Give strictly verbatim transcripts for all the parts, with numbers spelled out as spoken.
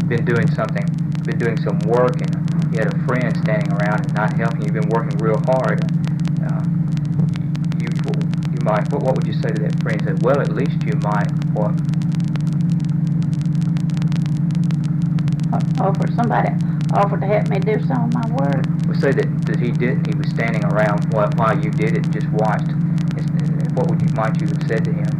been doing something, been doing some work, and you had a friend standing around and not helping, you've been working real hard, uh, you, you might, what, what would you say to that friend? You say, well, at least you might, what? Offer somebody, offer to help me do some of my work. Well, say that, that he didn't, he was standing around while, while you did it and just watched. What would you, might you have said to him?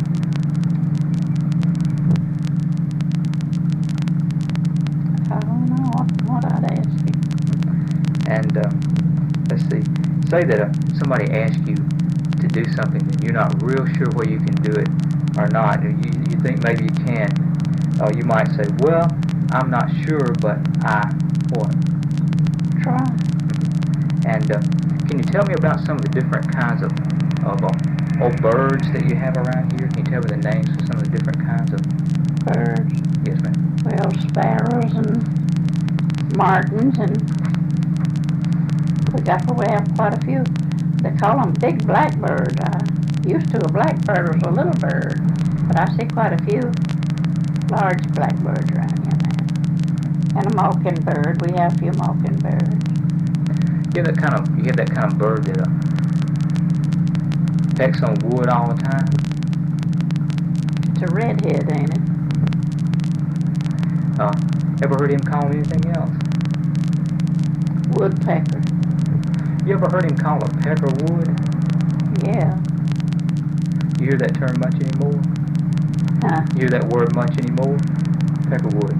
I don't know what, what I'd ask you. And uh, let's see, say that uh, somebody asks you to do something and you're not real sure whether you can do it or not. You, you think maybe you can. Uh, you might say, well, I'm not sure, but I, what? Try. And uh, can you tell me about some of the different kinds of, of uh, old birds that you have around here? Can you tell me the names of some of the different kinds of Birds. Yes, ma'am. Well, sparrows and martins, and we got we have quite a few. They call them big blackbirds. I used to a blackbird was a little bird, but I see quite a few large blackbirds around here now. And a mockingbird. We have a few mockingbirds. You have that kind of you have that kind of bird that uh, pecks on wood all the time. It's a redhead, ain't it? Uh, ever heard him call anything else? Woodpecker. You ever heard him call a pecker wood? Yeah. You hear that term much anymore? Huh? You hear that word much anymore? Peckerwood.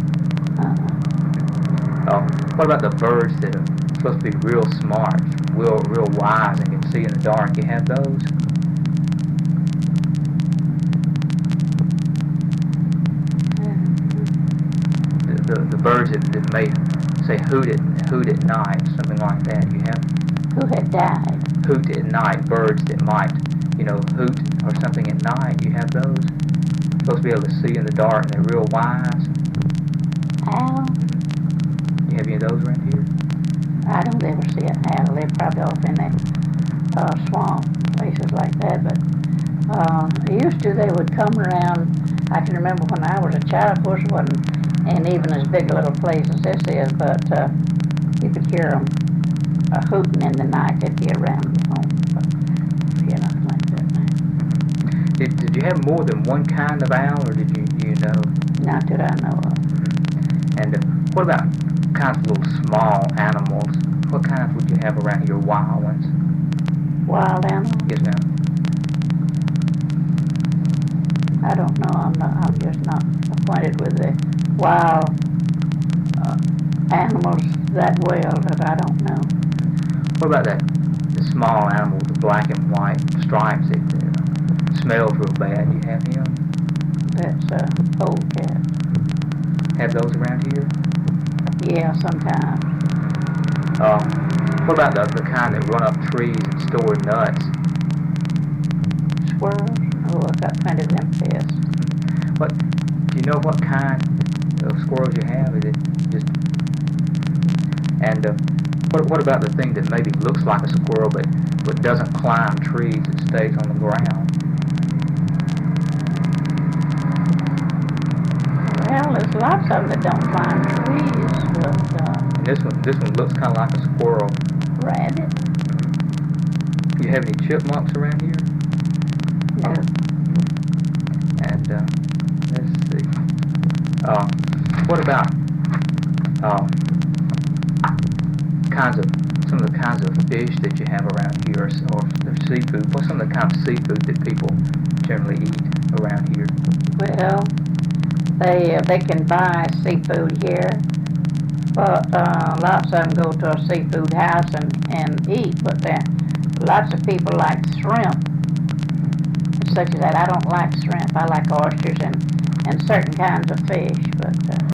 Uh-uh. Uh, what about the birds that are supposed to be real smart, real, real wise, and can see in the dark? You have those? The, the, the birds that, that may say hoot at, hoot at night, something like that. You have Who had died? hoot at night, birds that might, you know, hoot or something at night. You have those? Supposed to be able to see in the dark, and they're real wise. Owl? You have any of those around here? I don't ever see an owl. They're probably off in that uh, swamp, places like that. But uh, used to, they would come around. I can remember when I was a child, of course, it wasn't, and even as big a little place as this is, but uh, you could hear them uh, hooting in the night. They'd be around the home. But, you know, like that now. Did, did you have more than one kind of owl, or did you, you know? Not that I know of. And uh, what about kinds of little small animals? What kinds would you have around here? Wild ones? Wild animals? Yes, ma'am. I don't know. I'm not. I'm just not acquainted with the wild uh, animals that well that I don't know. What about that? The small animal with the black and white stripes that uh, smells real bad. You have him? That's a uh, polecat. Have those around here? Yeah, sometimes. Uh, what about the, the kind that run up trees and store nuts? Squirrels? Oh, I've got plenty of them pests. What? Do you know what kind of squirrels you have? Is it just? And uh, what? What about the thing that maybe looks like a squirrel but but doesn't climb trees? It stays on the ground. Well, there's lots of them that don't climb trees, but uh, And this one, this one looks kind of like a squirrel. rabbit? Do you have any chipmunks around here? No. And uh, let's see. Uh, what about uh, kinds of some of the kinds of fish that you have around here, or, or seafood? What's some of the kinds of seafood that people generally eat around here? Well, they uh, they can buy seafood here, but uh, lots of them go to a seafood house and, and eat. But there, lots of people like shrimp, such as that. I don't like shrimp. I like oysters and, and certain kinds of fish, but uh,